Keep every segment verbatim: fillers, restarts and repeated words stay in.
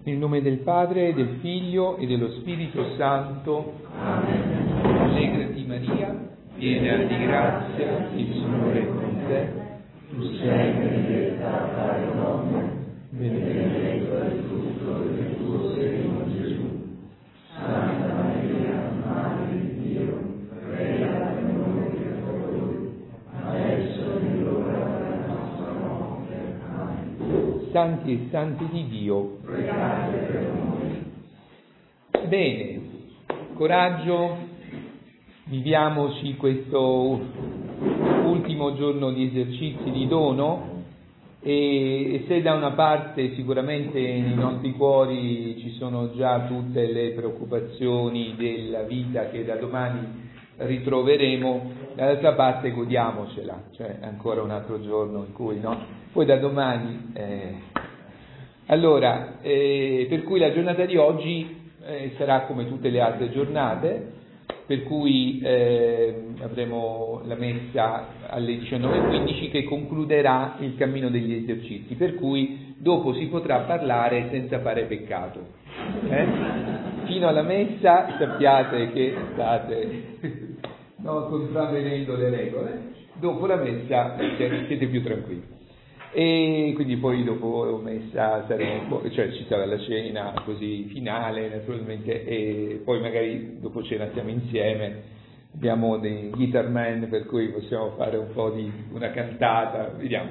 Nel nome del Padre, del Figlio e dello Spirito Santo. Amen. Allegrati Maria, piena di grazia, il Signore è con te. Tu sei benedetta tra le donne, benedetto è il frutto del tuo seno, Gesù. Santa Maria, Madre di Dio, prega per noi peccatori, adesso è l'ora della nostra morte. Amen. Santi e santi di Dio, pregate per noi. Bene, coraggio, viviamoci questo ultimo giorno di esercizi di dono e, e se da una parte sicuramente nei nostri cuori ci sono già tutte le preoccupazioni della vita che da domani ritroveremo, dall'altra parte godiamocela, cioè ancora un altro giorno in cui no, poi da domani eh, allora eh, per cui la giornata di oggi eh, sarà come tutte le altre giornate, per cui eh, avremo la messa alle diciannove e quindici che concluderà il cammino degli esercizi, per cui dopo si potrà parlare senza fare peccato. Eh? Fino alla messa sappiate che state no, contravvenendo le regole, dopo la messa siete più tranquilli. E quindi poi dopo messa saremo, cioè ci sarà la cena così finale naturalmente e poi magari dopo cena siamo insieme, abbiamo dei guitar man per cui possiamo fare un po' di una cantata, vediamo.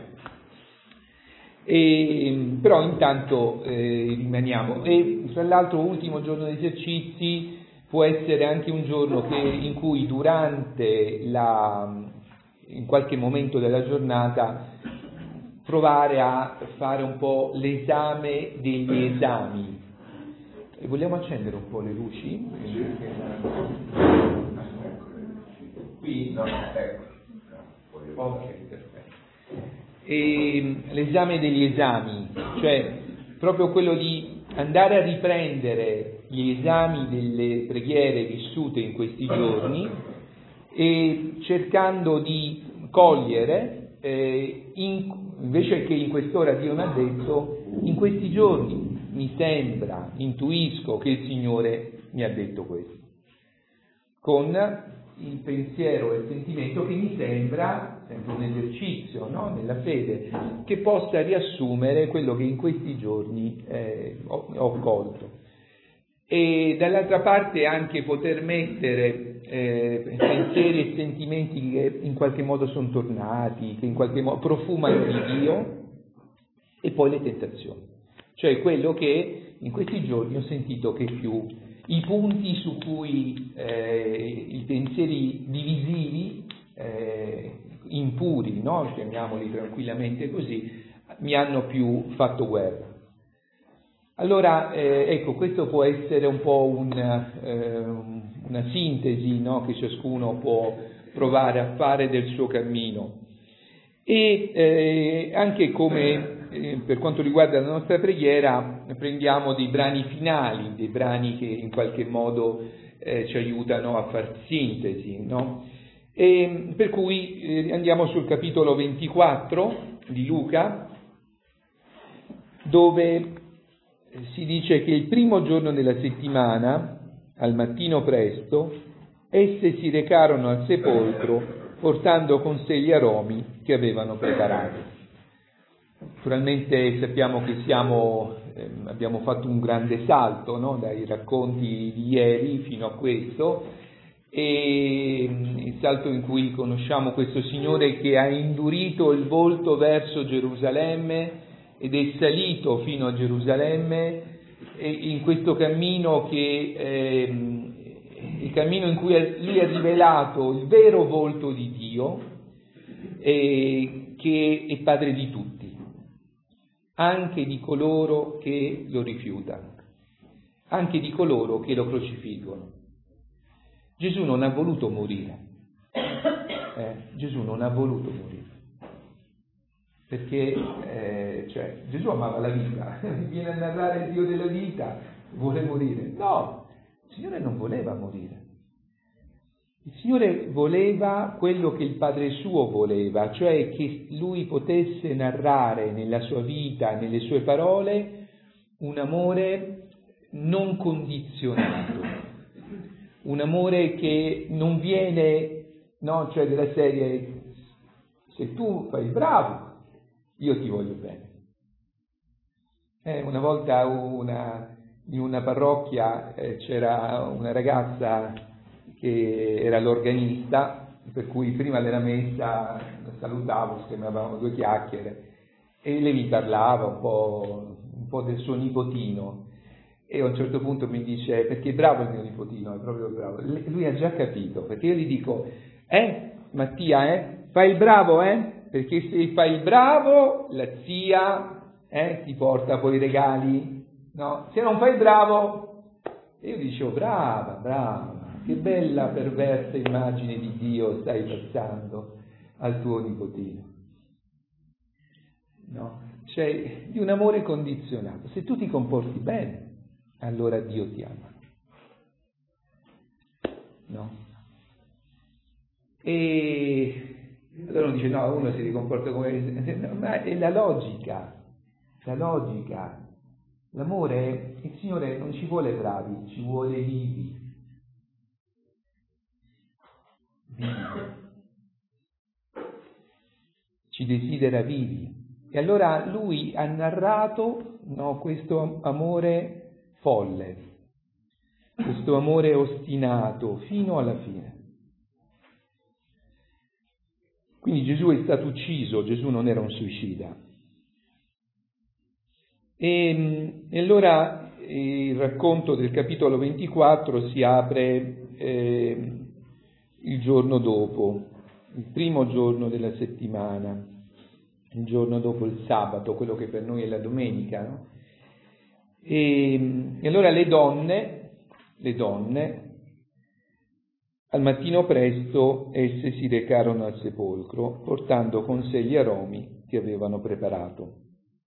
E, però intanto eh, rimaniamo e tra l'altro ultimo giorno di esercizi può essere anche un giorno che, in cui durante la in qualche momento della giornata provare a fare un po' l'esame degli esami. E vogliamo accendere un po' le luci? Qui? No, ecco. Ok, perfetto. E l'esame degli esami, cioè proprio quello di andare a riprendere gli esami delle preghiere vissute in questi giorni e cercando di cogliere eh, in invece che in quest'ora Dio mi ha detto, in questi giorni mi sembra, intuisco che il Signore mi ha detto questo, con il pensiero e il sentimento che mi sembra, sempre un esercizio no? nella fede, che possa riassumere quello che in questi giorni eh, ho, ho colto. E dall'altra parte anche poter mettere eh, pensieri e sentimenti che in qualche modo sono tornati, che in qualche modo profumano di Dio, e poi le tentazioni, cioè quello che in questi giorni ho sentito che più i punti su cui eh, i pensieri divisivi, eh, impuri, no? chiamiamoli tranquillamente così, mi hanno più fatto guerra. Allora, eh, ecco, questo può essere un po' un, eh, una sintesi no? che ciascuno può provare a fare del suo cammino. E eh, anche come eh, per quanto riguarda la nostra preghiera, prendiamo dei brani finali, dei brani che in qualche modo eh, ci aiutano a far sintesi, no? E per cui eh, andiamo sul capitolo ventiquattro di Luca, dove si dice che il primo giorno della settimana, al mattino presto, esse si recarono al sepolcro portando con sé gli aromi che avevano preparato. Naturalmente sappiamo che siamo, eh, abbiamo fatto un grande salto no? dai racconti di ieri fino a questo, e il salto in cui conosciamo questo Signore che ha indurito il volto verso Gerusalemme ed è salito fino a Gerusalemme, e in questo cammino che eh, il cammino in cui lui ha rivelato il vero volto di Dio, eh, che è padre di tutti, anche di coloro che lo rifiutano, anche di coloro che lo crocifiggono. Gesù non ha voluto morire, eh, Gesù non ha voluto morire. Perché eh, cioè, Gesù amava la vita, viene a narrare il Dio della vita, vuole morire. No, il Signore non voleva morire. Il Signore voleva quello che il Padre suo voleva, cioè che lui potesse narrare nella sua vita, nelle sue parole, un amore non condizionato, un amore che non viene, no, cioè della serie, se tu fai il bravo, io ti voglio bene. Eh, una volta una, in una parrocchia eh, c'era una ragazza che era l'organista, per cui prima della messa la salutavo, scambiavamo due chiacchiere, e lei mi parlava un po', un po' del suo nipotino, e a un certo punto mi dice, perché è bravo il mio nipotino, è proprio bravo, lui ha già capito, perché io gli dico, eh Mattia, eh, fai il bravo, eh, perché se fai il bravo la zia eh, ti porta poi i regali, no? Se non fai il bravo, e io dicevo, brava, brava, che bella perversa immagine di Dio stai passando al tuo nipotino. No? Cioè, di un amore condizionato. Se tu ti comporti bene, allora Dio ti ama. No? E allora uno dice, no, uno si comporta come... No, ma è la logica, la logica. L'amore, il Signore non ci vuole bravi, ci vuole vivi. Vivi. Ci desidera vivi. E allora lui ha narrato, no, questo amore folle, questo amore ostinato fino alla fine. Quindi Gesù è stato ucciso, Gesù non era un suicida. E, e allora il racconto del capitolo ventiquattro si apre eh, il giorno dopo, il primo giorno della settimana, il giorno dopo il sabato, quello che per noi è la domenica, no? E, e allora le donne, le donne, al mattino presto esse si recarono al sepolcro, portando con sé gli aromi che avevano preparato.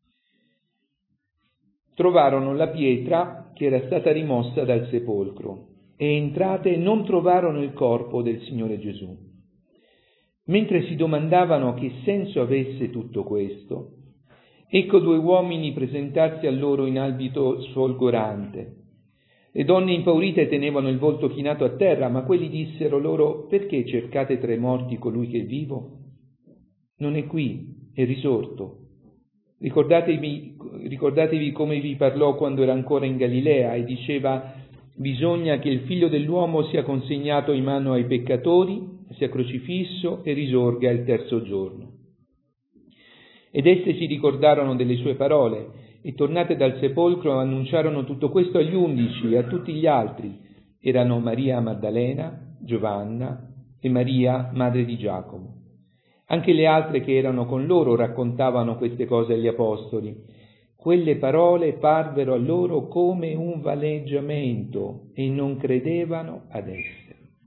Trovarono la pietra che era stata rimossa dal sepolcro e entrate non trovarono il corpo del Signore Gesù. Mentre si domandavano che senso avesse tutto questo, ecco due uomini presentarsi a loro in abito sfolgorante. Le donne impaurite tenevano il volto chinato a terra, ma quelli dissero loro: perché cercate tra i morti colui che è vivo? Non è qui, è risorto. Ricordatevi, ricordatevi come vi parlò quando era ancora in Galilea e diceva: bisogna che il figlio dell'uomo sia consegnato in mano ai peccatori, sia crocifisso e risorga il terzo giorno. Ed esse si ricordarono delle sue parole e tornate dal sepolcro annunciarono tutto questo agli undici e a tutti gli altri. Erano Maria Maddalena, Giovanna e Maria, madre di Giacomo. Anche le altre che erano con loro raccontavano queste cose agli apostoli. Quelle parole parvero a loro come un valeggiamento e non credevano ad esse.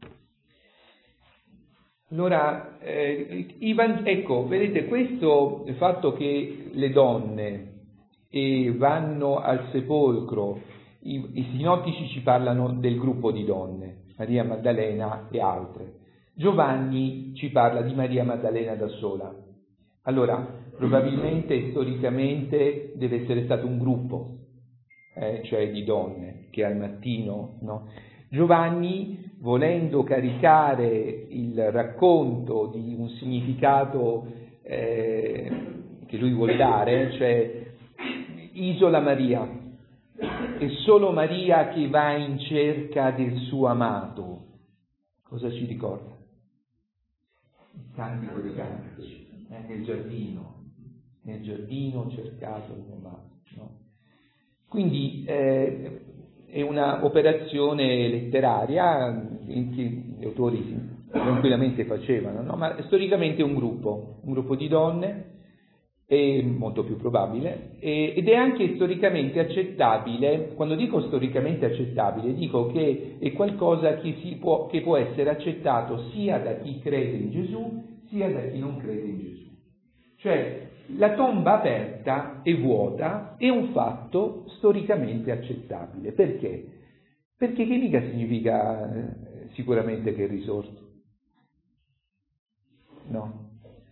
Allora, eh, Ivan, ecco, vedete, questo il fatto che le donne eh, vanno al sepolcro, i, i sinottici ci parlano del gruppo di donne, Maria Maddalena e altre. Giovanni ci parla di Maria Maddalena da sola. Allora, probabilmente, storicamente, deve essere stato un gruppo, eh, cioè di donne, che al mattino, no? Giovanni, volendo caricare il racconto di un significato eh, che lui vuole dare, cioè isola Maria, è solo Maria che va in cerca del suo amato. Cosa ci ricorda? Il cantico dei cantici, eh, nel giardino, nel giardino ho cercato il mio amato, no? Quindi eh, è una operazione letteraria che gli autori tranquillamente facevano, no? Ma storicamente è un gruppo, un gruppo di donne, è molto più probabile, e, ed è anche storicamente accettabile. Quando dico storicamente accettabile, dico che è qualcosa che, si può, che può essere accettato sia da chi crede in Gesù, sia da chi non crede in Gesù. Cioè, la tomba aperta e vuota è un fatto storicamente accettabile. Perché? Perché che mica significa eh, sicuramente che è risorto. No.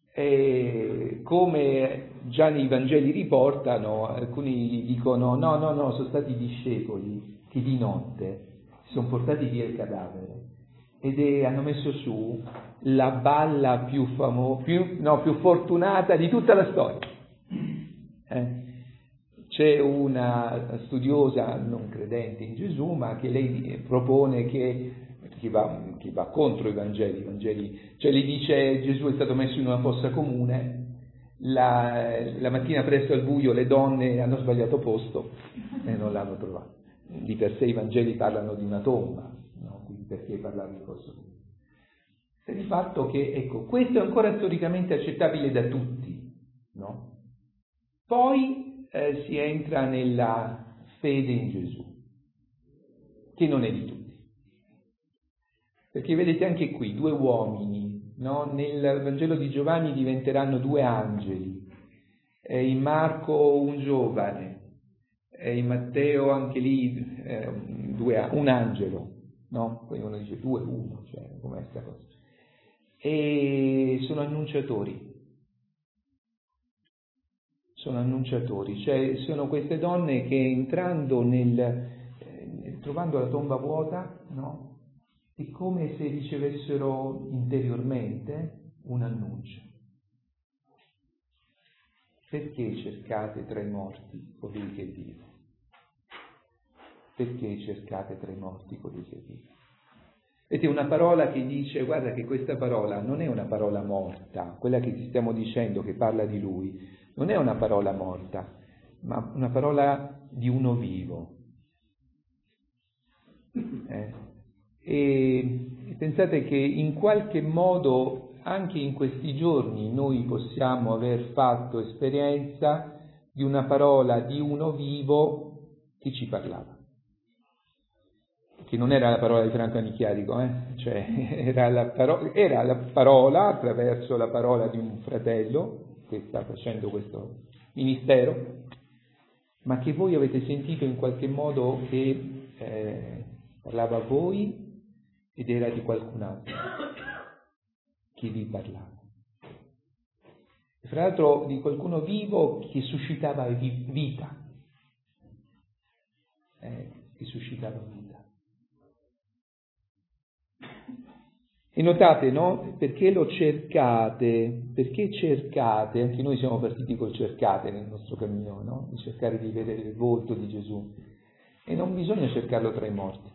E come già nei Vangeli riportano, alcuni dicono no, no, no, sono stati i discepoli che di notte si sono portati via il cadavere ed è, hanno messo su la balla più famosa, più, no, più fortunata di tutta la storia. Eh? C'è una studiosa non credente in Gesù, ma che lei propone che chi va, chi va contro i Vangeli, i Vangeli, cioè le dice Gesù è stato messo in una fossa comune, la, la mattina presto al buio le donne hanno sbagliato posto e non l'hanno trovato. Di per sé i Vangeli parlano di una tomba, no? Quindi perché parlare di fossa comune? Sta di fatto che, ecco, questo è ancora storicamente accettabile da tutti, no? Poi eh, si entra nella fede in Gesù, che non è di tutti. Perché vedete anche qui, due uomini, no? Nel Vangelo di Giovanni diventeranno due angeli, eh, in Marco un giovane, eh, in Matteo anche lì eh, due, un angelo, no? Poi uno dice due, uno, cioè com'è sta cosa? E sono annunciatori. Sono annunciatori, cioè sono queste donne che entrando nel, eh, trovando la tomba vuota, no? È come se ricevessero interiormente un annuncio. Perché cercate tra i morti colui che vive? Perché cercate tra i morti colui che vive? Vedete, una parola che dice, guarda che questa parola non è una parola morta, quella che ti stiamo dicendo, che parla di lui, non è una parola morta, ma una parola di uno vivo. Eh? E pensate che in qualche modo anche in questi giorni noi possiamo aver fatto esperienza di una parola di uno vivo che ci parlava. Che non era la parola di Franco Anichiarico, eh? Cioè, era, la paro- era la parola attraverso la parola di un fratello che sta facendo questo ministero, ma che voi avete sentito in qualche modo che eh, parlava a voi ed era di qualcun altro che vi parlava. E fra l'altro di qualcuno vivo che suscitava vita, eh, che suscitava vita. E notate, no? Perché lo cercate? Perché cercate? Anche noi siamo partiti col cercate nel nostro cammino, no? Di cercare di vedere il volto di Gesù. E non bisogna cercarlo tra i morti.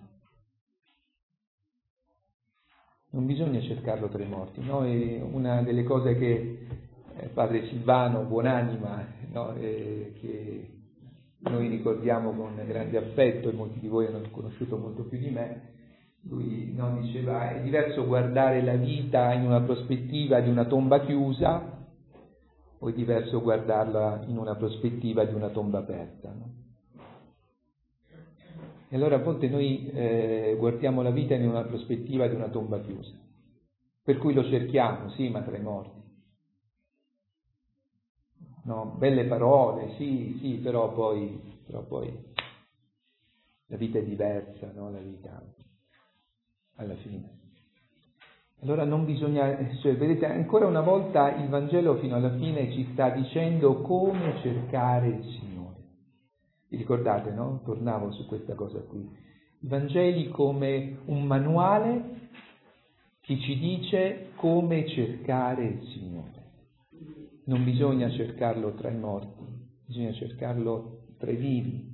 Non bisogna cercarlo tra i morti, no? E una delle cose che eh, padre Silvano, buonanima, no? eh, che noi ricordiamo con grande affetto, e molti di voi hanno conosciuto molto più di me, lui no, diceva è diverso guardare la vita in una prospettiva di una tomba chiusa o è diverso guardarla in una prospettiva di una tomba aperta, no? E allora a volte noi eh, guardiamo la vita in una prospettiva di una tomba chiusa, per cui lo cerchiamo, sì, ma tra i morti. No, belle parole, sì, sì, però poi, però poi la vita è diversa, no? La vita alla fine. Allora non bisogna, cioè, vedete, ancora una volta il Vangelo fino alla fine ci sta dicendo come cercare il Signore. Vi ricordate, no? Tornavo su questa cosa qui. I Vangeli come un manuale che ci dice come cercare il Signore. Non bisogna cercarlo tra i morti, bisogna cercarlo tra i vivi.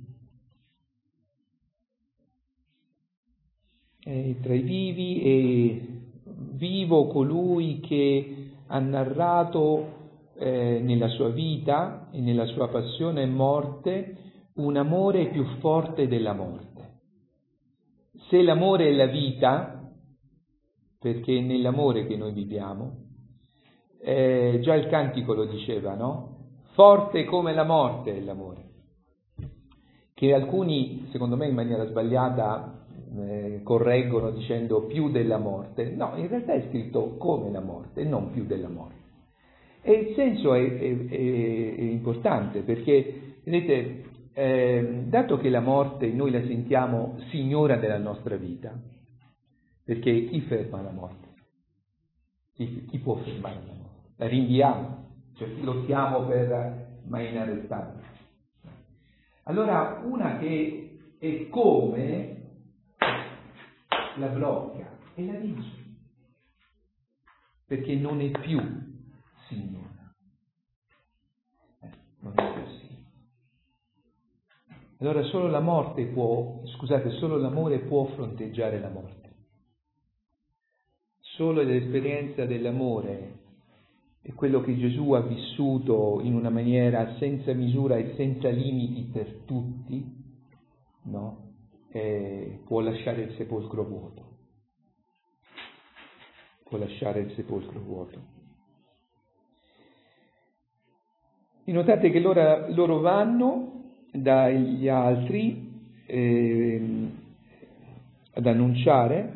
E tra i vivi e vivo colui che ha narrato eh, nella sua vita e nella sua passione e morte un amore più forte della morte. Se l'amore è la vita, perché è nell'amore che noi viviamo, eh, già il cantico lo diceva, no? Forte come la morte è l'amore, che alcuni, secondo me in maniera sbagliata, eh, correggono dicendo più della morte. No, in realtà è scritto come la morte, non più della morte. E il senso è, è, è, è importante, perché, vedete, eh, dato che la morte noi la sentiamo signora della nostra vita, perché chi ferma la morte? Chi, chi può fermare la morte? la rinviamo, cioè lottiamo per mai inarrestabile. Allora una che è come la blocca e la vince, perché non è più signora, eh, non è più signora. Allora solo la morte può, scusate, solo l'amore può fronteggiare la morte. Solo l'esperienza dell'amore è quello che Gesù ha vissuto in una maniera senza misura e senza limiti per tutti, no? E può lasciare il sepolcro vuoto. Può lasciare il sepolcro vuoto. E notate che loro, loro vanno dagli altri eh, ad annunciare,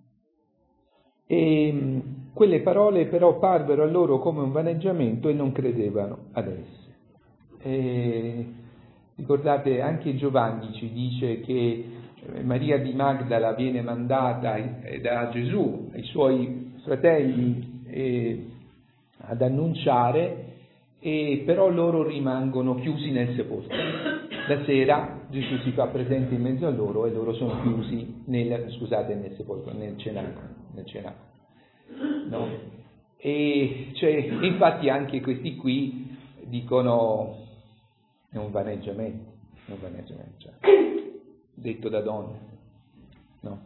e quelle parole però parvero a loro come un vaneggiamento e non credevano ad esse. E ricordate, anche Giovanni ci dice che Maria di Magdala viene mandata da Gesù ai suoi fratelli eh, ad annunciare, e però loro rimangono chiusi nel sepolcro. La sera Gesù si fa presente in mezzo a loro e loro sono chiusi nel, scusate, nel sepolcro, nel cenacolo, nel cenacolo. No? E cioè, infatti anche questi qui dicono è un vaneggiamento, è un vaneggiamento, cioè, detto da donne, no?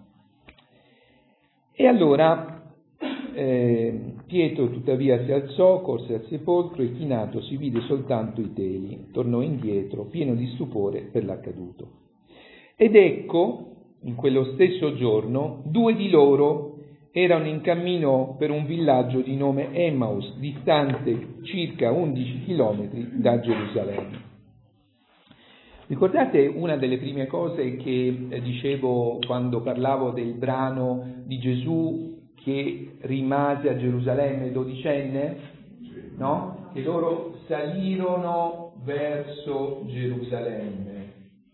E allora eh, Pietro tuttavia si alzò, corse al sepolcro e chinato si vide soltanto i teli, tornò indietro pieno di stupore per l'accaduto. Ed ecco, in quello stesso giorno, due di loro erano in cammino per un villaggio di nome Emmaus, distante circa undici chilometri da Gerusalemme. Ricordate una delle prime cose che eh, dicevo quando parlavo del brano di Gesù che rimase a Gerusalemme dodicenne? No? Che loro salirono verso Gerusalemme.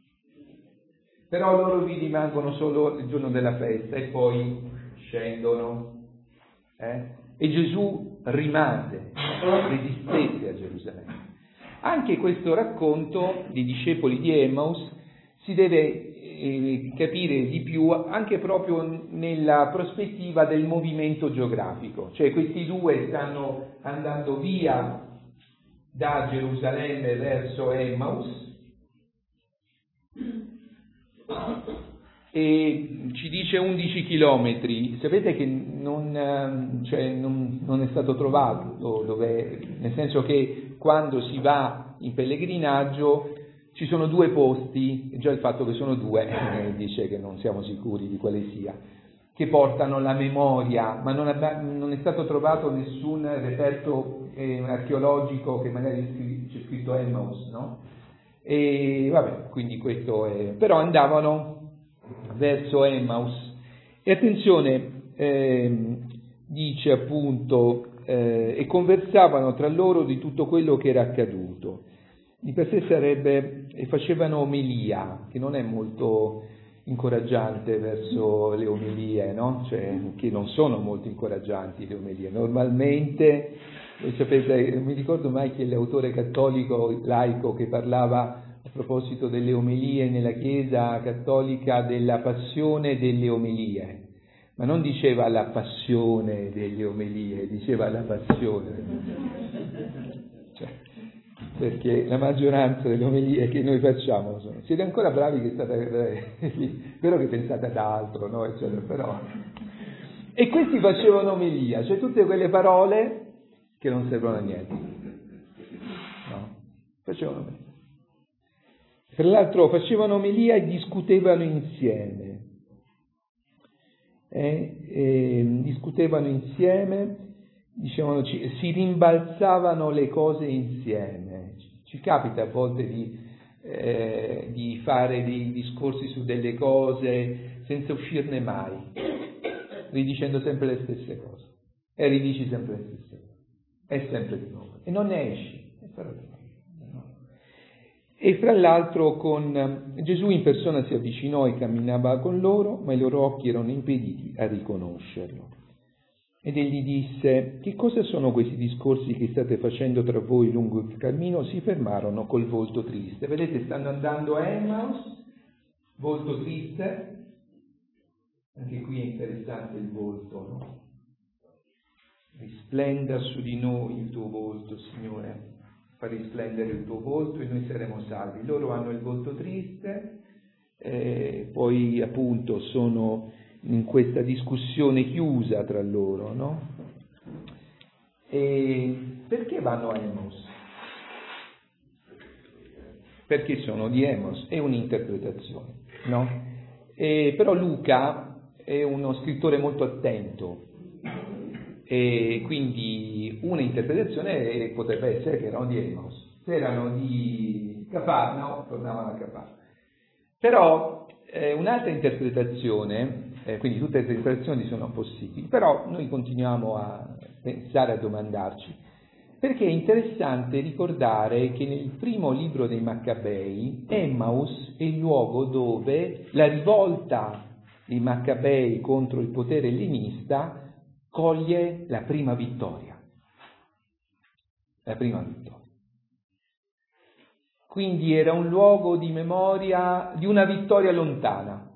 Però loro vi rimangono solo il giorno della festa e poi scendono. Eh? E Gesù rimase, resistette a Gerusalemme. Anche questo racconto dei discepoli di Emmaus si deve eh, capire di più anche proprio nella prospettiva del movimento geografico, cioè questi due stanno andando via da Gerusalemme verso Emmaus e ci dice undici chilometri. Sapete che non, cioè, non, non è stato trovato dove, nel senso che quando si va in pellegrinaggio ci sono due posti, già il fatto che sono due eh, dice che non siamo sicuri di quale sia, che portano la memoria, ma non, abba, non è stato trovato nessun reperto eh, archeologico che magari c'è scritto Emmaus, no? E vabbè, quindi questo è, però andavano verso Emmaus. E attenzione, eh, dice appunto, eh, e conversavano tra loro di tutto quello che era accaduto. Di per sé sarebbe, e facevano omelia, che non è molto incoraggiante verso le omelie, no? Cioè, che non sono molto incoraggianti le omelie. Normalmente, voi sapete, non mi ricordo mai chi è l'autore cattolico laico che parlava a proposito delle omelie nella Chiesa cattolica della passione delle omelie, ma non diceva la passione delle omelie, diceva la passione delle omelie. Cioè, perché la maggioranza delle omelie che noi facciamo sono, siete ancora bravi che state, spero che pensate ad altro, no? Eccetera, però. E questi facevano omelia, cioè tutte quelle parole che non servono a niente, no? Facevano omelia. Tra l'altro facevano omelia e discutevano insieme, eh, eh, discutevano insieme, dicevano, ci, si rimbalzavano le cose insieme. Ci, ci capita a volte di, eh, di fare dei discorsi su delle cose senza uscirne mai, ridicendo sempre le stesse cose, e ridici sempre le stesse cose, e sempre di nuovo, e non ne esci, e però di nuovo. E fra l'altro con Gesù in persona si avvicinò e camminava con loro, ma i loro occhi erano impediti a riconoscerlo. Ed egli disse: che cosa sono questi discorsi che state facendo tra voi lungo il cammino? Si fermarono col volto triste. Vedete, stanno andando a Emmaus, volto triste. Anche qui è interessante il volto, no? Risplenda su di noi il tuo volto, Signore, fa risplendere il tuo volto e noi saremo salvi. Loro hanno il volto triste, eh, poi appunto sono in questa discussione chiusa tra loro, no? E perché vanno a Emmaus? Perché sono di Emmaus, è un'interpretazione, no? E, però Luca è uno scrittore molto attento, e quindi una interpretazione potrebbe essere che erano di Emmaus. Se erano di Cafarnao, tornavano a Cafarnao. Però eh, un'altra interpretazione, eh, quindi tutte le interpretazioni sono possibili, però noi continuiamo a pensare, a domandarci, perché è interessante ricordare che nel primo libro dei Maccabei Emmaus è il luogo dove la rivolta dei Maccabei contro il potere ellenista coglie la prima vittoria. La prima vittoria. Quindi era un luogo di memoria di una vittoria lontana.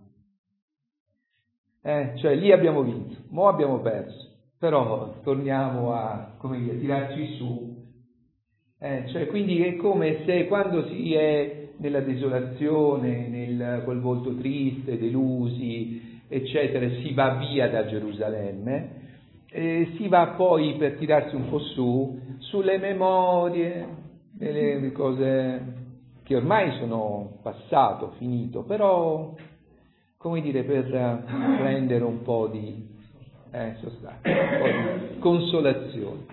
Eh, cioè lì abbiamo vinto, mo abbiamo perso, però torniamo a, come dire, tirarci su. Eh, cioè, quindi è come se quando si è nella desolazione, nel, col volto triste, delusi, eccetera, si va via da Gerusalemme, eh, si va poi per tirarsi un po' su, sulle memorie, delle cose che ormai sono passato, finito, però, come dire, per prendere un po' di, eh, sostanza, un po' di consolazione,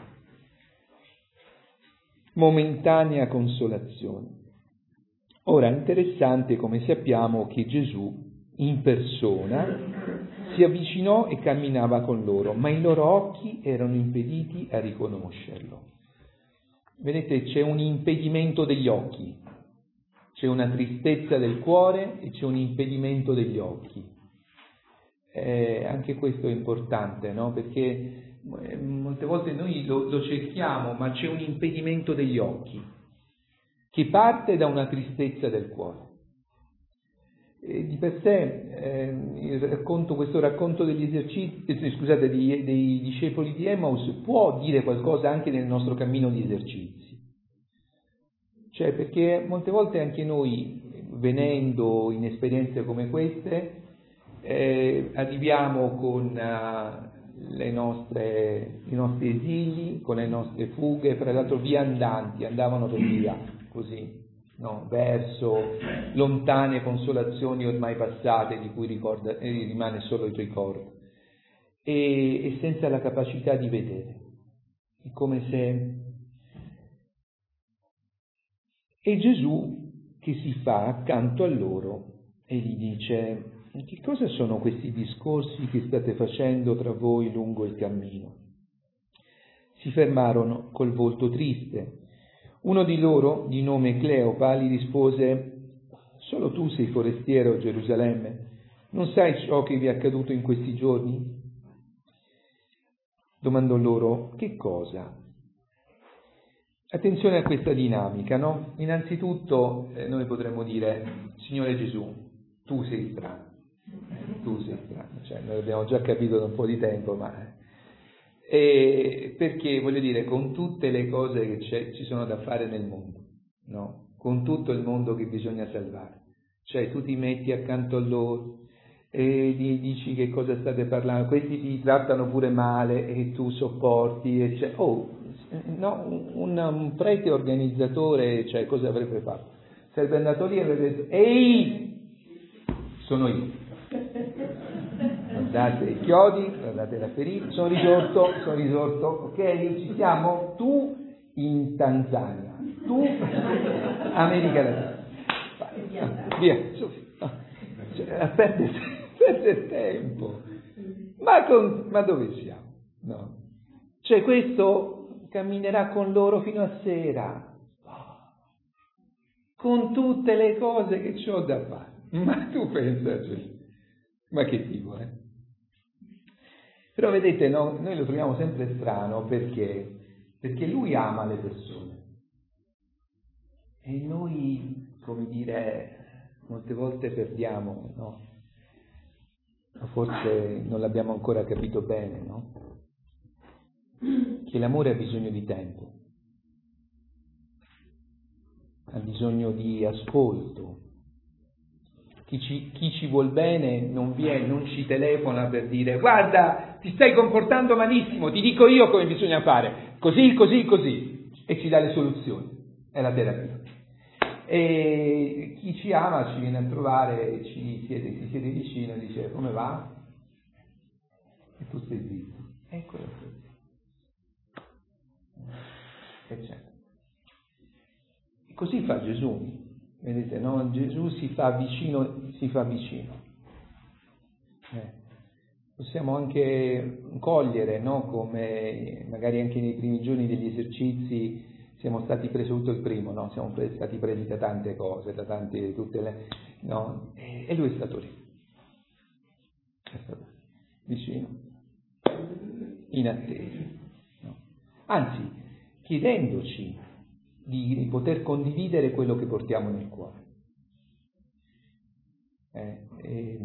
momentanea consolazione. Ora, è interessante, come sappiamo, che Gesù in persona si avvicinò e camminava con loro, ma i loro occhi erano impediti a riconoscerlo. Vedete, c'è un impedimento degli occhi, c'è una tristezza del cuore e c'è un impedimento degli occhi. Eh, anche questo è importante, no? Perché molte volte noi lo, lo cerchiamo, ma c'è un impedimento degli occhi che parte da una tristezza del cuore. E di per sé eh, il racconto, questo racconto degli esercizi, eh, scusate, dei, dei discepoli di Emmaus può dire qualcosa anche nel nostro cammino di esercizi. Cioè, perché molte volte anche noi, venendo in esperienze come queste, eh, arriviamo con uh, le nostre, i nostri esili, con le nostre fughe, fra l'altro viandanti, andavano per via, così. No, verso lontane consolazioni ormai passate di cui ricorda, eh, rimane solo il ricordo e, e senza la capacità di vedere. È come se è Gesù che si fa accanto a loro e gli dice: che cosa sono questi discorsi che state facendo tra voi lungo il cammino? Si fermarono col volto triste. Uno di loro, di nome Cleopa, gli rispose: solo tu sei forestiero a Gerusalemme, non sai ciò che vi è accaduto in questi giorni? Domandò loro: che cosa? Attenzione a questa dinamica, no? Innanzitutto eh, noi potremmo dire: Signore Gesù, tu sei strano, eh, tu sei strano, cioè noi abbiamo già capito da un po' di tempo, ma... E perché, voglio dire, con tutte le cose che c'è, ci sono da fare nel mondo, no? Con tutto il mondo che bisogna salvare, cioè tu ti metti accanto a loro e gli dici che cosa state parlando, questi ti trattano pure male e tu sopporti, e cioè, oh, no, un, un prete organizzatore, cioè cosa avrebbe fatto? Sarebbe andato lì e avrebbe detto: ehi, sono io. Guardate i chiodi, guardate la ferita, sono risorto, sono risorto, ok? Ci siamo? Tu in Tanzania, tu America Latina. Via, su, cioè, a perdere, perdere tempo. Ma, con, ma dove siamo? No. Cioè questo camminerà con loro fino a sera, con tutte le cose che c'ho da fare. Ma tu pensaci, ma che tipo, eh? Però vedete, no, noi lo troviamo sempre strano perché? Perché lui ama le persone. E noi, come dire, molte volte perdiamo, no? Forse non l'abbiamo ancora capito bene, no? Che l'amore ha bisogno di tempo, ha bisogno di ascolto. Chi ci, chi ci vuol bene non viene, non ci telefona per dire guarda, ti stai comportando malissimo, ti dico io come bisogna fare, così, così, così, e ci dà le soluzioni, è la terapia. E chi ci ama ci viene a trovare, ci siede, si siede vicino e dice come va? E tu stai zitto. Ecco la soluzione. E c'è. E così fa Gesù. Vedete, no? Gesù si fa vicino, si fa vicino. Eh. Possiamo anche cogliere, no? Come magari anche nei primi giorni degli esercizi siamo stati presi, tutto il primo, no? Siamo presi, stati presi da tante cose, da tante, tutte le, no? E, e lui è stato lì. È stato vicino, in attesa. No? Anzi, chiedendoci di poter condividere quello che portiamo nel cuore. Eh, eh,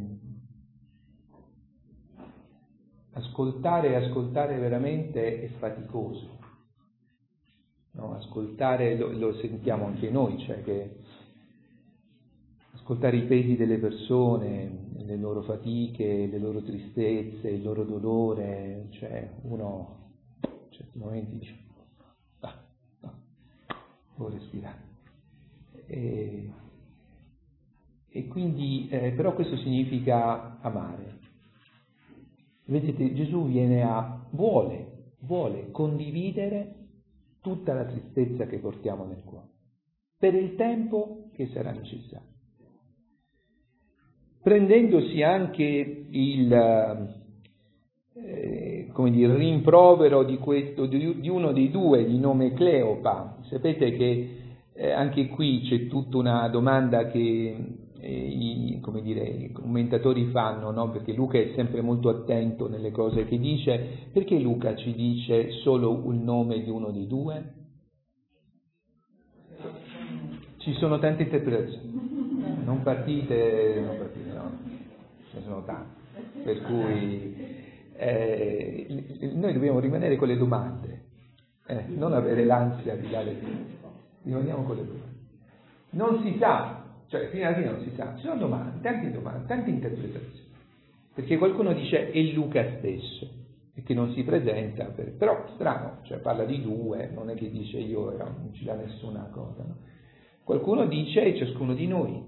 ascoltare e ascoltare veramente è faticoso. No, ascoltare lo, lo sentiamo anche noi, cioè che ascoltare i pesi delle persone, le loro fatiche, le loro tristezze, il loro dolore, cioè uno in certi momenti dice ah, no, può respirare. E, e quindi, eh, però questo significa amare. Vedete, Gesù viene a, vuole, vuole condividere tutta la tristezza che portiamo nel cuore, per il tempo che sarà necessario. Prendendosi anche il, eh, come dire, il rimprovero di, questo, di, di uno dei due, di nome Cleopa. Sapete che eh, anche qui c'è tutta una domanda che eh, i, come dire, i commentatori fanno, no? Perché Luca è sempre molto attento nelle cose che dice. Perché Luca ci dice solo il nome di uno dei due? Ci sono tante interpretazioni. Non partite, non partite, no, ce ne sono tante, per cui eh, noi dobbiamo rimanere con le domande, eh, non avere l'ansia di dare, rimaniamo con le domande. Non si sa, cioè fino alla fine non si sa, ci sono domande, tante domande, tante interpretazioni, perché qualcuno dice è Luca stesso, e che non si presenta, per, però strano, cioè parla di due, non è che dice io, non ci dà nessuna cosa, no? Qualcuno dice è ciascuno di noi.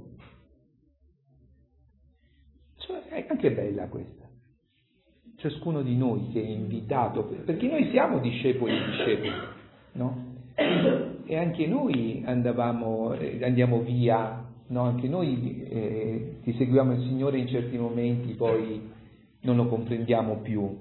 Cioè, è anche bella questa. Ciascuno di noi che è invitato, perché noi siamo discepoli e discepoli, no? E anche noi andavamo, andiamo via, no? Anche noi eh, ti seguiamo il Signore in certi momenti, poi non lo comprendiamo più.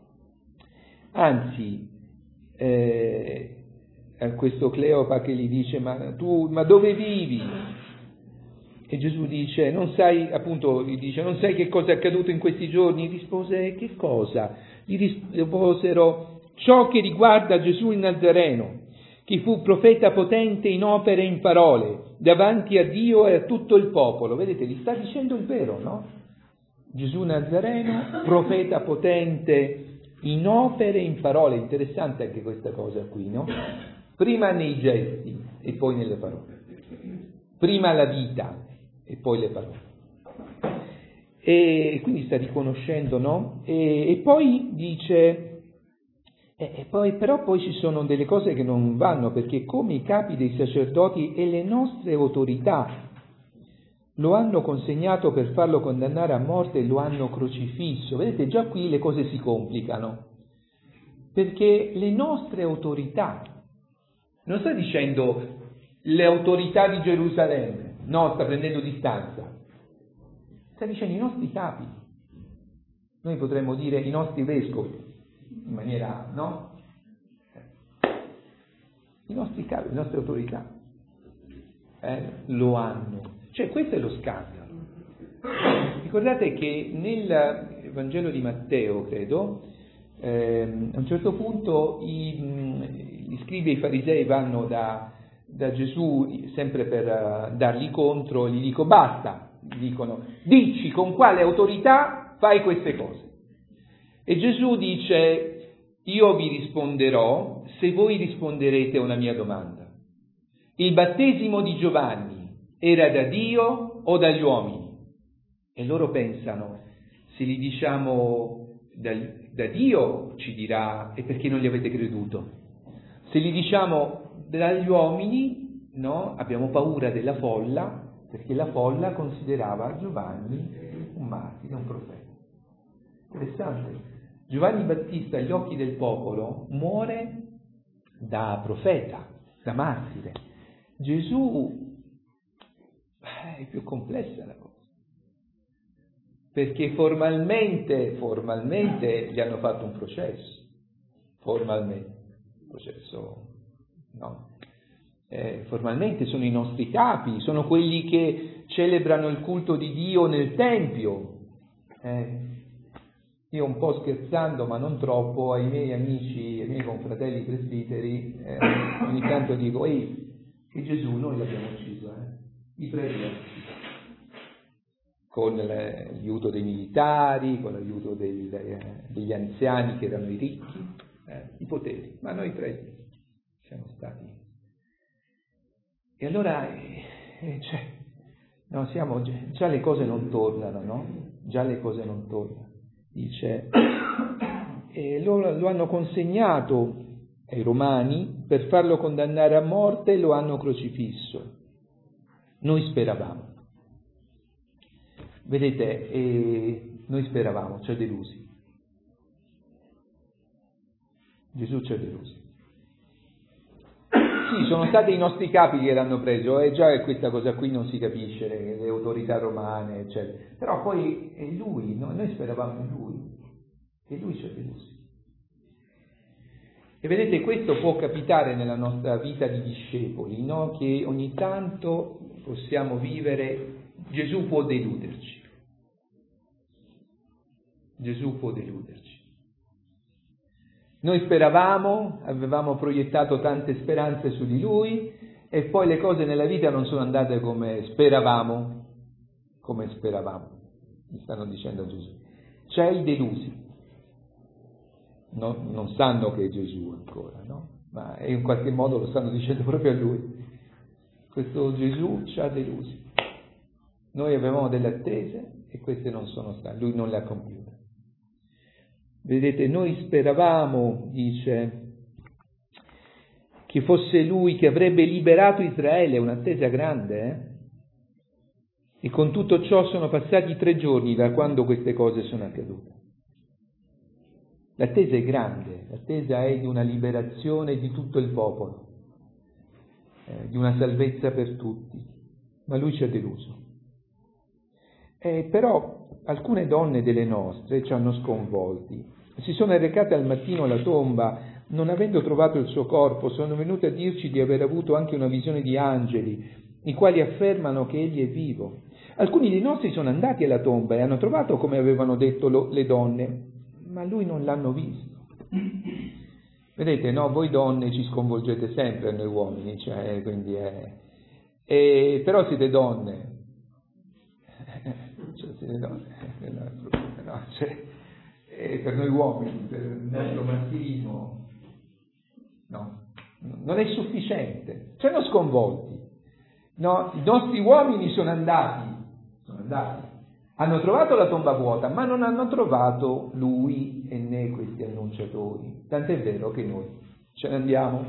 Anzi, eh, a questo Cleopa che gli dice, ma tu, ma dove vivi? E Gesù dice, non sai, appunto, gli dice, non sai che cosa è accaduto in questi giorni? Rispose, che cosa? Gli risposero, ciò che riguarda Gesù il Nazareno, che fu profeta potente in opere e in parole, davanti a Dio e a tutto il popolo. Vedete, gli sta dicendo il vero, no? Gesù Nazareno, profeta potente in opere e in parole. Interessante anche questa cosa qui, no? Prima nei gesti e poi nelle parole. Prima la vita e poi le parole. E quindi sta riconoscendo, no? E, e poi dice, e, e poi, però poi ci sono delle cose che non vanno, perché come i capi dei sacerdoti e le nostre autorità lo hanno consegnato per farlo condannare a morte e lo hanno crocifisso. Vedete, già qui le cose si complicano, perché le nostre autorità, non sta dicendo le autorità di Gerusalemme, no, sta prendendo distanza, sta dicendo i nostri capi, noi potremmo dire i nostri vescovi, in maniera, no? I nostri capi, le nostre autorità eh, lo hanno, cioè questo è lo scandalo. Ricordate che nel Vangelo di Matteo, credo, eh, a un certo punto i, gli scribi e i farisei vanno da, da Gesù sempre per uh, dargli contro, gli dico basta, gli dicono dici con quale autorità fai queste cose. E Gesù dice io vi risponderò se voi risponderete a una mia domanda. Il battesimo di Giovanni era da Dio o dagli uomini? E loro pensano, se gli diciamo da, da Dio ci dirà e perché non gli avete creduto? Se gli diciamo dagli uomini, no, abbiamo paura della folla, perché la folla considerava Giovanni un martire, un profeta. Interessante. Giovanni Battista agli occhi del popolo muore da profeta, da martire. Gesù è più complessa la cosa. Perché formalmente, formalmente gli hanno fatto un processo, formalmente, processo, no, eh, formalmente sono i nostri capi, sono quelli che celebrano il culto di Dio nel Tempio. Eh, io un po' scherzando, ma non troppo, ai miei amici, ai miei confratelli presbiteri, eh, ogni tanto dico, ehi, che Gesù noi l'abbiamo ucciso, eh? I preti. Con l'aiuto dei militari, con l'aiuto dei, degli anziani che erano i ricchi, eh, i poteri, ma noi preti siamo stati. E allora, eh, cioè, no, siamo, già le cose non tornano, no? Già le cose non tornano. Dice, e loro lo hanno consegnato ai romani per farlo condannare a morte e lo hanno crocifisso. Noi speravamo. Vedete, eh, noi speravamo, ci ha delusi. Gesù ci ha delusi. Sì, sono stati i nostri capi che l'hanno preso, e eh, già questa cosa qui non si capisce, le, le autorità romane, eccetera. Però poi è lui, no? Noi speravamo in lui, e lui ci ha delusi. E vedete, questo può capitare nella nostra vita di discepoli, no? Che ogni tanto possiamo vivere, Gesù può deluderci. Gesù può deluderci. Noi speravamo, avevamo proiettato tante speranze su di Lui e poi le cose nella vita non sono andate come speravamo, come speravamo, mi stanno dicendo Gesù. C'è il delusi. No, non sanno che è Gesù ancora, no? Ma in qualche modo lo stanno dicendo proprio a Lui. Questo Gesù ci ha delusi. Noi avevamo delle attese e queste non sono state, Lui non le ha compiute. Vedete, noi speravamo, dice, che fosse Lui che avrebbe liberato Israele, un'attesa grande, eh? E con tutto ciò sono passati tre giorni da quando queste cose sono accadute. L'attesa è grande, l'attesa è di una liberazione di tutto il popolo, eh, di una salvezza per tutti, ma Lui ci ha deluso. Eh, però alcune donne delle nostre ci hanno sconvolti. Si sono recate al mattino alla tomba, non avendo trovato il suo corpo, sono venute a dirci di aver avuto anche una visione di angeli, i quali affermano che egli è vivo. Alcuni dei nostri sono andati alla tomba e hanno trovato come avevano detto lo, le donne, ma lui non l'hanno visto. Vedete, no, voi donne ci sconvolgete sempre noi uomini, cioè, quindi è... E, però siete donne. Cioè, siete donne. No, cioè, e per noi uomini, per il nostro maschilismo, no, non è sufficiente. Ci hanno sconvolti. No, i nostri uomini sono andati, sono andati, hanno trovato la tomba vuota, ma non hanno trovato lui e né questi annunciatori. Tant'è vero che noi ce ne andiamo,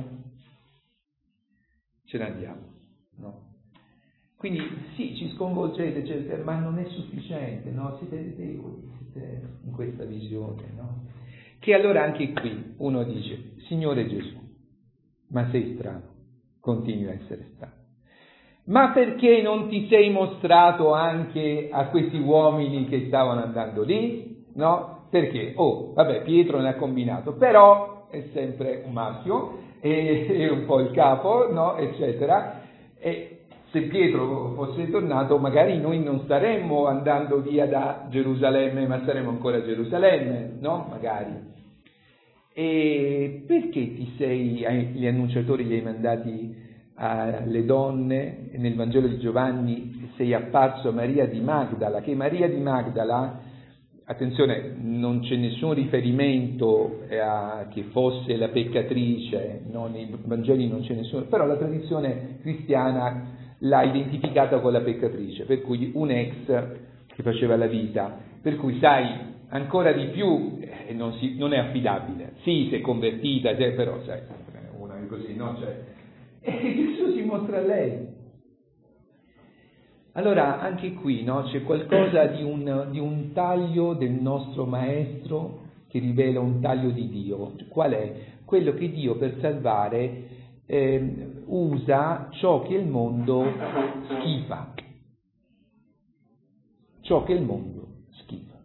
ce ne andiamo, no? Quindi sì, ci sconvolgete, eccetera, ma non è sufficiente, no? Siete deboli, siete in questa visione, no? Che allora anche qui uno dice, Signore Gesù, ma sei strano, continui a essere strano. Ma perché non ti sei mostrato anche a questi uomini che stavano andando lì? No? Perché? Oh, vabbè, Pietro ne ha combinato, però è sempre un maschio, è, è un po' il capo, no? Eccetera. E se Pietro fosse tornato, magari noi non staremmo andando via da Gerusalemme, ma saremmo ancora a Gerusalemme, no? Magari. E perché ti sei, gli annunciatori li hai mandati alle donne? Nel Vangelo di Giovanni sei apparso a Maria di Magdala, che Maria di Magdala, attenzione, non c'è nessun riferimento a che fosse la peccatrice, no? Nei Vangeli non c'è nessuno, però la tradizione cristiana l'ha identificata con la peccatrice, per cui un ex che faceva la vita, per cui sai, ancora di più eh, non, si, non è affidabile, sì, si è convertita, cioè, però sai, una è così, no? Cioè, e Gesù si mostra a lei. Allora, anche qui, no, c'è qualcosa di un, di un taglio del nostro Maestro che rivela un taglio di Dio. Qual è? Quello che Dio per salvare eh, usa ciò che il mondo schifa. Ciò che il mondo schifa.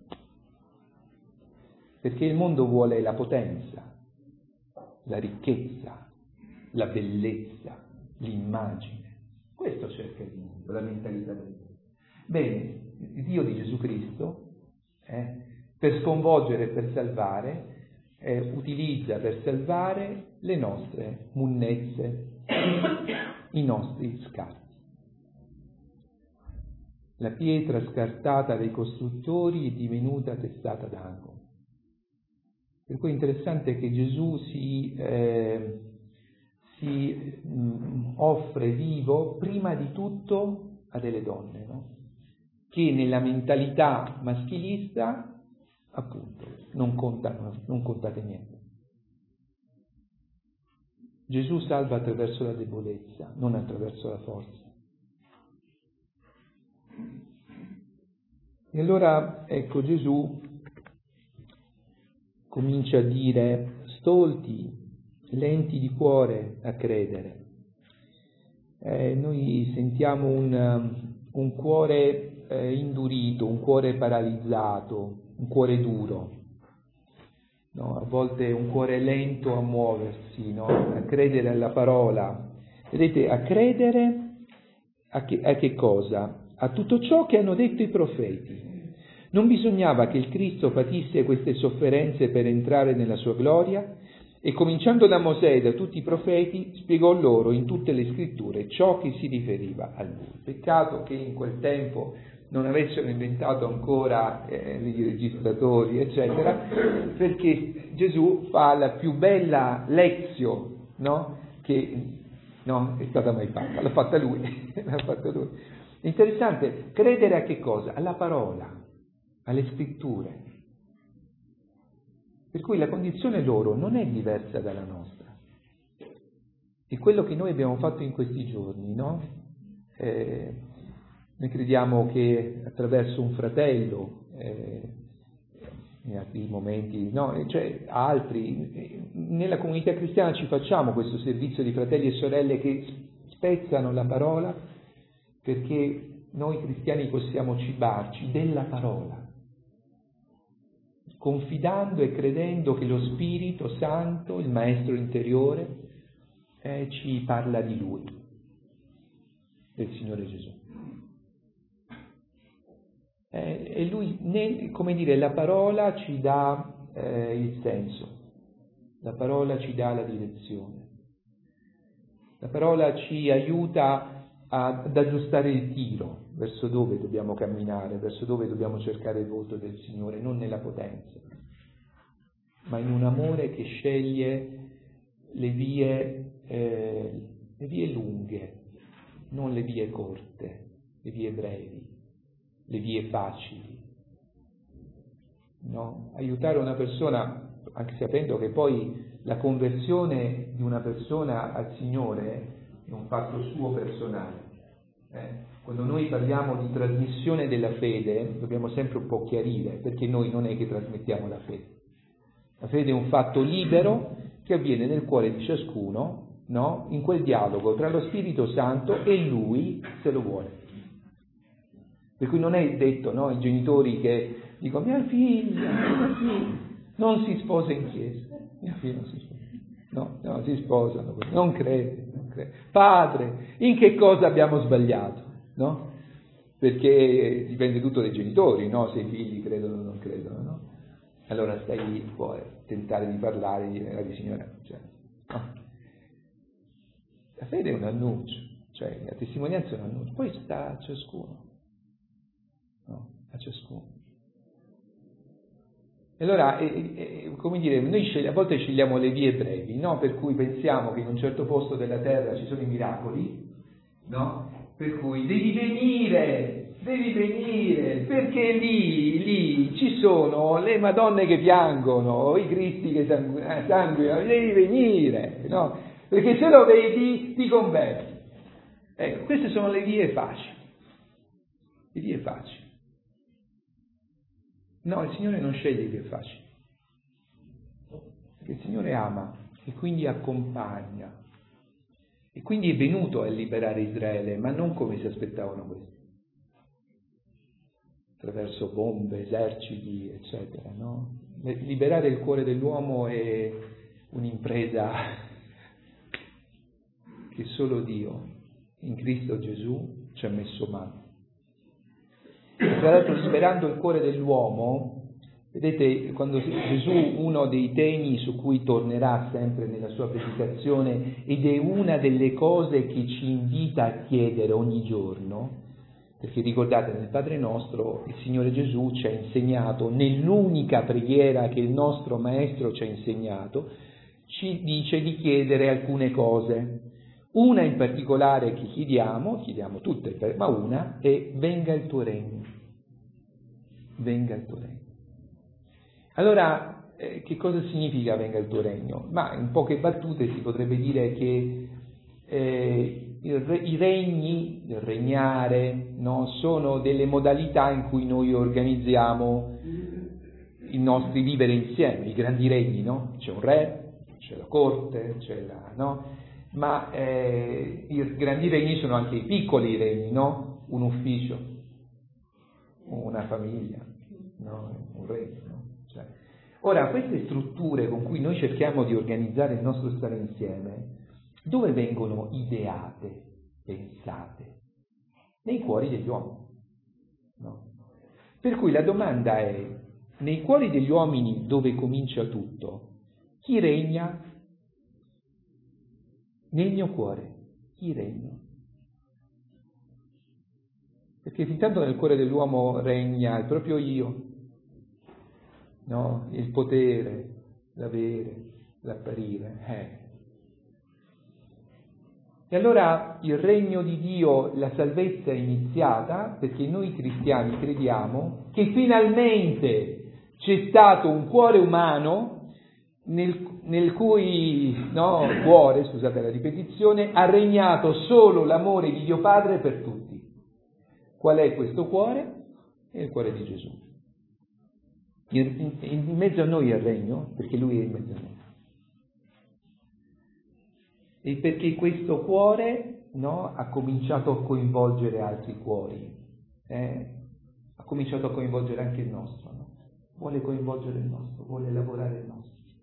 Perché il mondo vuole la potenza, la ricchezza, la bellezza, l'immagine. Questo cerca il mondo, la mentalità del mondo. Bene, il Dio di Gesù Cristo, eh, per sconvolgere e per salvare, eh, utilizza per salvare le nostre munnezze, i nostri scarti. La pietra scartata dai costruttori è divenuta testata d'angolo. Per cui è interessante che Gesù si... Eh, si mh, offre vivo prima di tutto a delle donne, no? Che nella mentalità maschilista, appunto, non contano, non contate niente. Gesù salva attraverso la debolezza, non attraverso la forza. E allora, ecco, Gesù comincia a dire: stolti, lenti di cuore a credere. Eh, noi sentiamo un, un cuore eh, indurito, un cuore paralizzato, un cuore duro, no? A volte un cuore lento a muoversi, no? A credere alla parola. Vedete, a credere a che, a che cosa? A tutto ciò che hanno detto i profeti. Non bisognava che il Cristo patisse queste sofferenze per entrare nella sua gloria? E cominciando da Mosè e da tutti i profeti, spiegò loro in tutte le scritture ciò che si riferiva a lui. Peccato che in quel tempo non avessero inventato ancora eh, i registratori, eccetera, perché Gesù fa la più bella lezione, no? Che no, è stata mai fatta, l'ha fatta lui, l'ha fatta lui. Interessante, credere a che cosa? Alla parola, alle scritture. Per cui la condizione loro non è diversa dalla nostra. E quello che noi abbiamo fatto in questi giorni, no? Eh, noi crediamo che attraverso un fratello, eh, in altri momenti, no? Cioè altri, nella comunità cristiana ci facciamo questo servizio di fratelli e sorelle che spezzano la parola, perché noi cristiani possiamo cibarci della parola, confidando e credendo che lo Spirito Santo, il Maestro interiore, eh, ci parla di Lui, del Signore Gesù. Eh, e Lui, nel, come dire, la parola ci dà eh, il senso, la parola ci dà la direzione, la parola ci aiuta a, ad aggiustare il tiro, verso dove dobbiamo camminare, verso dove dobbiamo cercare il volto del Signore, non nella potenza, ma in un amore che sceglie le vie, eh, le vie lunghe, non le vie corte, le vie brevi, le vie facili. No? Aiutare una persona, anche sapendo che poi la conversione di una persona al Signore è un fatto suo personale. Eh? Quando noi parliamo di trasmissione della fede, dobbiamo sempre un po' chiarire, perché noi non è che trasmettiamo la fede. La fede è un fatto libero che avviene nel cuore di ciascuno, no? In quel dialogo tra lo Spirito Santo e Lui, se lo vuole. Per cui non è detto, no? I genitori che dicono: mia figlia, mia figlia non si sposa in chiesa, mia figlia non si sposa. No, no, si sposano, non crede, non crede. Padre, in che cosa abbiamo sbagliato? No? Perché dipende tutto dai genitori, no? Se i figli credono o non credono, no? allora stai lì, puoi tentare di parlare di, di Signore. Cioè, no. La fede è un annuncio, cioè la testimonianza è un annuncio, poi sta a ciascuno, no? A ciascuno. E allora, è, è, come dire, noi scegli, a volte scegliamo le vie brevi, no? Per cui pensiamo che in un certo posto della terra ci sono i miracoli, no? Per cui devi venire, devi venire, perché lì, lì ci sono le Madonne che piangono, i Cristi che sanguinano, devi venire, no? Perché se lo vedi ti converti. Ecco, queste sono le vie facili, le vie facili. No, il Signore non sceglie vie facili, perché il Signore ama e quindi accompagna. E quindi è venuto a liberare Israele, ma non come si aspettavano questi, attraverso bombe, eserciti, eccetera, no? Liberare il cuore dell'uomo è un'impresa che solo Dio, in Cristo Gesù, ci ha messo mano. Tra l'altro, liberando il cuore dell'uomo, vedete, quando Gesù, uno dei temi su cui tornerà sempre nella sua predicazione, ed è una delle cose che ci invita a chiedere ogni giorno, perché ricordate, nel Padre Nostro il Signore Gesù ci ha insegnato, nell'unica preghiera che il nostro Maestro ci ha insegnato, ci dice di chiedere alcune cose. Una in particolare che chiediamo, chiediamo tutte, ma una è: venga il tuo regno, venga il tuo regno. Allora, eh, che cosa significa venga il tuo regno? Ma in poche battute si potrebbe dire che eh, il re, i regni, il regnare, no, sono delle modalità in cui noi organizziamo i nostri vivere insieme, i grandi regni, no? C'è un re, c'è la corte, c'è la, no? Ma eh, i grandi regni sono anche i piccoli regni, no? Un ufficio, una famiglia, no? Un regno, no? Cioè, ora, queste strutture con cui noi cerchiamo di organizzare il nostro stare insieme, dove vengono ideate, pensate? Nei cuori degli uomini, no? Per cui la domanda è: nei cuori degli uomini, dove comincia tutto, chi regna? Nel mio cuore, chi regna? Perché fin tanto nel cuore dell'uomo regna il proprio io, no? Il potere, l'avere, l'apparire. Eh. E allora il regno di Dio, la salvezza è iniziata perché noi cristiani crediamo che finalmente c'è stato un cuore umano nel, nel cui no, cuore, scusate la ripetizione, ha regnato solo l'amore di Dio Padre per tutti. Qual è questo cuore? È il cuore di Gesù. In, in, in mezzo a noi è il regno, perché Lui è in mezzo a noi. E perché questo cuore, no, ha cominciato a coinvolgere altri cuori, eh? Ha cominciato a coinvolgere anche il nostro, no? Vuole coinvolgere il nostro, vuole lavorare il nostro.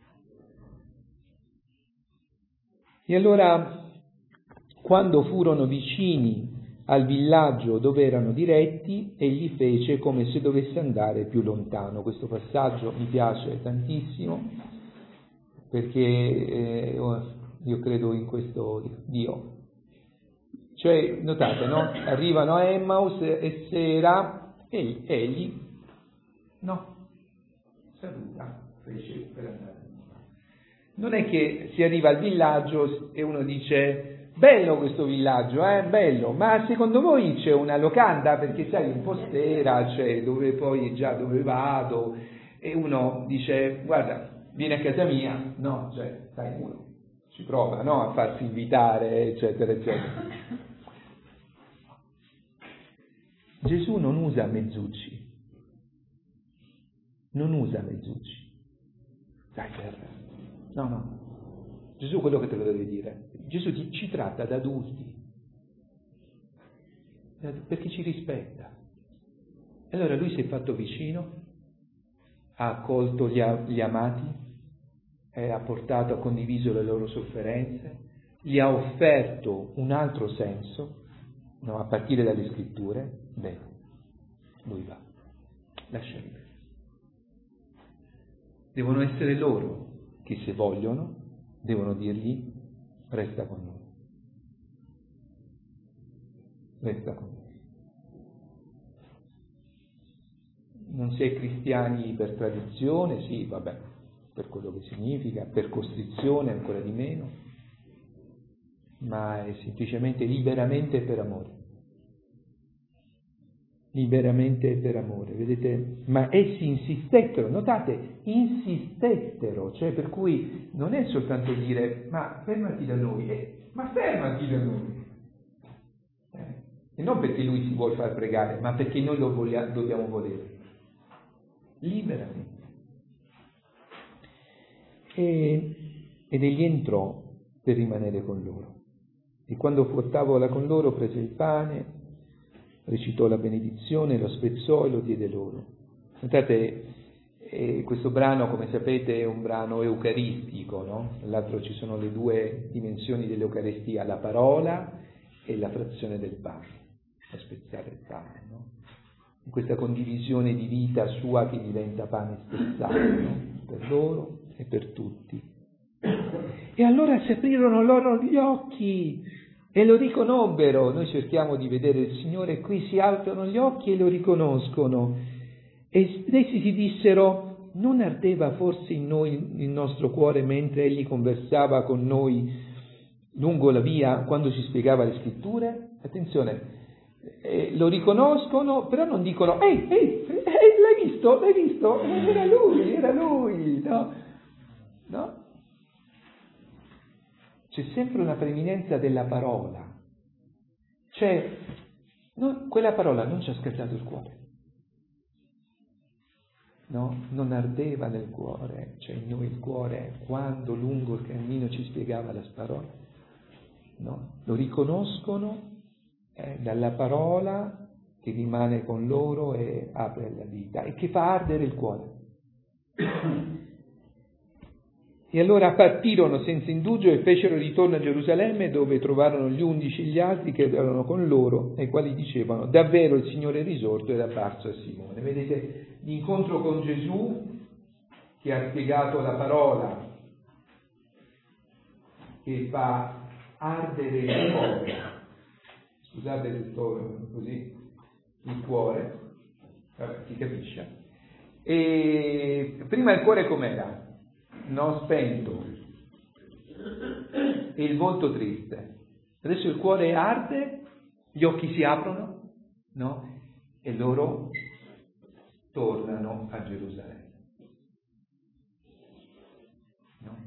E allora, quando furono vicini al villaggio dove erano diretti, egli fece come se dovesse andare più lontano. Questo passaggio mi piace tantissimo, perché eh, io credo in questo Dio. Cioè, notate, no? Arrivano a Emmaus e sera, e egli, no, saluta, fece per andare. Non è che si arriva al villaggio e uno dice: bello questo villaggio, eh, bello, ma secondo voi c'è una locanda? Perché sai, un po' sera, cioè dove poi già dove vado, e uno dice: guarda, vieni a casa mia, no, cioè, sai, uno ci prova, no, a farsi invitare, eccetera, eccetera. Gesù non usa mezzucci, non usa mezzucci. Dai, per... No, no. Gesù quello che te lo deve dire. Gesù ti, ci tratta da adulti, perché ci rispetta. E allora Lui si è fatto vicino, ha accolto gli, gli amati, eh, ha portato, ha condiviso le loro sofferenze, gli ha offerto un altro senso, no, a partire dalle scritture. Bene, Lui va, lascia libero. devono essere loro che, se vogliono, devono dirgli: resta con noi, resta con noi. Non si è cristiani per tradizione, sì, vabbè, per quello che significa, per costrizione ancora di meno, ma è semplicemente liberamente per amore. Liberamente per amore, vedete? Ma essi insistettero, notate, insistettero, cioè per cui non è soltanto dire: ma fermati da noi, eh, ma fermati da noi. Eh, e non perché lui si vuole far pregare, ma perché noi lo voglia, dobbiamo volere. Liberamente. E, ed egli entrò per rimanere con loro. E quando fu a tavola con loro, prese il pane, recitò la benedizione, lo spezzò e lo diede loro. Notate, eh, questo brano, come sapete, è un brano eucaristico, no? L'altro ci sono le due dimensioni dell'Eucaristia, la parola e la frazione del pane, lo spezzare il pane, no? In questa condivisione di vita sua che diventa pane spezzato, no? Per loro e per tutti. E allora si aprirono loro gli occhi e lo riconobbero. Noi cerchiamo di vedere il Signore, qui si alzano gli occhi e lo riconoscono. E essi si dissero: non ardeva forse in noi il nostro cuore mentre egli conversava con noi lungo la via, quando ci spiegava le scritture? Attenzione, eh, lo riconoscono, però non dicono: ehi, ehi, ehi, l'hai visto, l'hai visto? Era lui, era lui, no? No? C'è sempre una preminenza della parola, cioè no, quella parola non ci ha scaldato il cuore, no? Non ardeva nel cuore, cioè in noi il cuore, quando lungo il cammino ci spiegava la parola, no? Lo riconoscono eh, dalla parola che rimane con loro e apre la vita e che fa ardere il cuore. E allora partirono senza indugio e fecero ritorno a Gerusalemme, dove trovarono gli undici e gli altri che erano con loro, ai quali dicevano: davvero il Signore è risorto ed è apparso a Simone. Vedete l'incontro con Gesù, che ha spiegato la parola che fa ardere il cuore, scusate se sto così, il cuore, vabbè, si capisce. E prima il cuore com'era? No, spento, e il volto triste. Adesso il cuore arde, gli occhi si aprono, no? E loro tornano a Gerusalemme. No?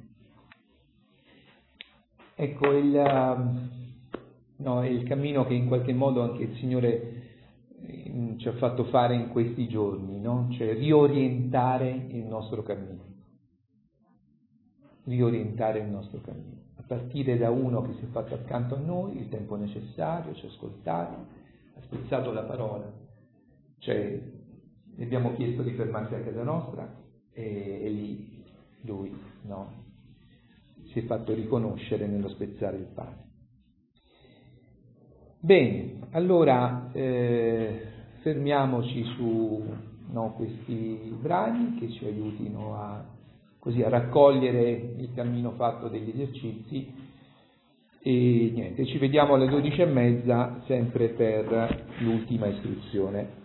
Ecco il, no, il cammino che in qualche modo anche il Signore ci ha fatto fare in questi giorni, no? Cioè riorientare il nostro cammino. riorientare il nostro cammino, a partire da uno che si è fatto accanto a noi il tempo necessario, ci ha ascoltati, ha spezzato la parola, cioè gli abbiamo chiesto di fermarsi a casa nostra e, e lì lui no, si è fatto riconoscere nello spezzare il pane. Bene, allora eh, fermiamoci su no, questi brani che ci aiutino a così a raccogliere il cammino fatto degli esercizi e niente, ci vediamo alle dodici e mezza sempre per l'ultima istruzione.